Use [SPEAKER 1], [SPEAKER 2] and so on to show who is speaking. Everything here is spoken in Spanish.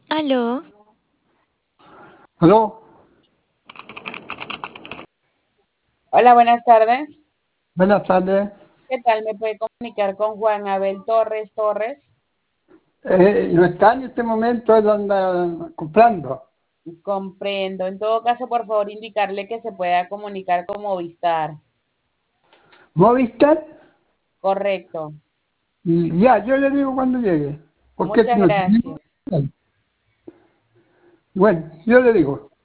[SPEAKER 1] Aló,
[SPEAKER 2] ¿Aló?
[SPEAKER 3] Hola, buenas tardes.
[SPEAKER 2] Buenas tardes.
[SPEAKER 3] ¿Qué tal? ¿Me puede comunicar con Juan Abel Torres Torres?
[SPEAKER 2] No está en este momento, él anda comprando.
[SPEAKER 3] Comprendo. En todo caso, por favor, indicarle que se pueda comunicar con Movistar.
[SPEAKER 2] ¿Movistar?
[SPEAKER 3] Correcto.
[SPEAKER 2] Ya, yo le digo cuando llegue. Porque
[SPEAKER 3] Muchas
[SPEAKER 2] no.
[SPEAKER 3] gracias.
[SPEAKER 2] Bueno, yo le digo.